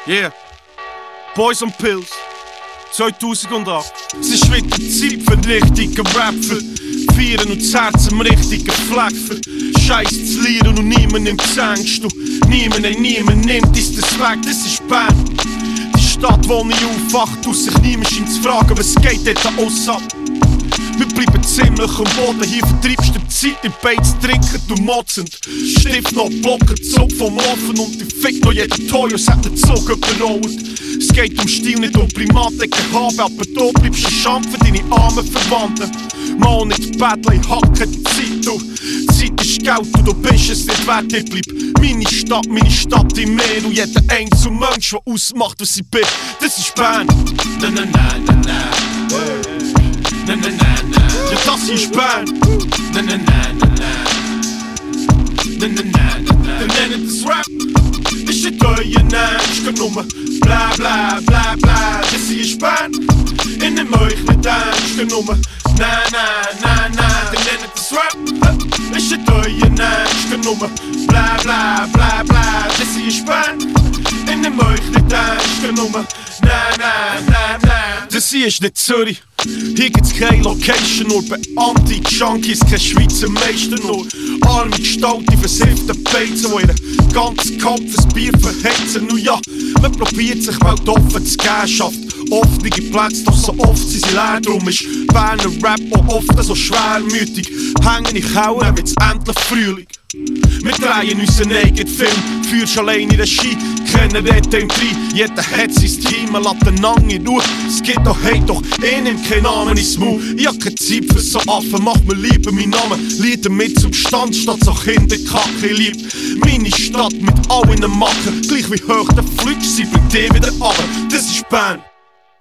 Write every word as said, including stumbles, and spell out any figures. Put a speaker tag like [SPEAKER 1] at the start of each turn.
[SPEAKER 1] Yeah, Boys und Pills, zweitausendacht. Es ist wieder Zeit für den richtigen Rapper. Feiern und das Herz am richtigen Fleck für Scheiß zu lieren und niemand nimmt es ernst. Niemand, nein, niemand nimmt ist das weg, das ist Bern. Die Stadt, wo ich aufwacht, aus sich niemand scheint zu fragen, was geht dort aus ab. Wir bleiben ziemlich am Boden, hier vertreibst du die Zeit, die Beiz trinken und motzend. Stift noch Blocken, Zug vom Ofen und die fickt noch jeden Toy, als hätte den Zug überrollt. Es geht um Stil, nicht um Primaten, haben, aber du bleibst ein Schand für deine armen Verwandten. Mal nicht betteln, ich hacke die Zeit, du. Zeit ist Geld und du bist es nicht wert, ich bleib meine Stadt, meine Stadt im Meer und jeder einzelne Mensch, der ausmacht, was ich bin, das ist Bern. Na na na na na. Na na na na, ja das ist Bern. Na na na na na. Na na na na na. Wir nennen das Rap, ist nicht euer Name. Ich kann nur bla bla bla bla. Das ist Bern, in dem euch nicht ernst. Ich kann nur na na na na. Wir nennen das Rap, ist nicht euer Name. Ich kann nur bla bla bla bla. Das ist Bern, in dem euch nicht ernst. Ich kann nur na na na na. Das hier ist nicht Zürich. Hier gibt's keine Location, nur bei Anti-Junkies, kein Schweizer Meister, nur arme Gestalte, versiffte Beizen, die ihren ganzen Kopf ein Bier verheizen. Nun ja, man probiert sich Welt offen zu geben, schafft offene Plätze, doch so oft sind sie leer. Drum ist Berner Rap auch oft so schwermütig. Hängen in Kauern, wird's endlich Frühling. Wir drehen unseren eigenen Film, führst allein in Regie, kennen redet im Drei. Jeder hat sein Team, man lässt den Nang in Ruhe. Es gibt doch hey, doch eh nimmt keinen Namen ins Maul. Ich hab keine Zeit für so Affen, mach mir lieber meinen Namen. Lieder mit Substanz statt so Kinderkacke. Ich lieb meine Stadt mit allen Machen, gleich wie hoch der Flug, sie bringt eh wieder runter. Das ist Bern.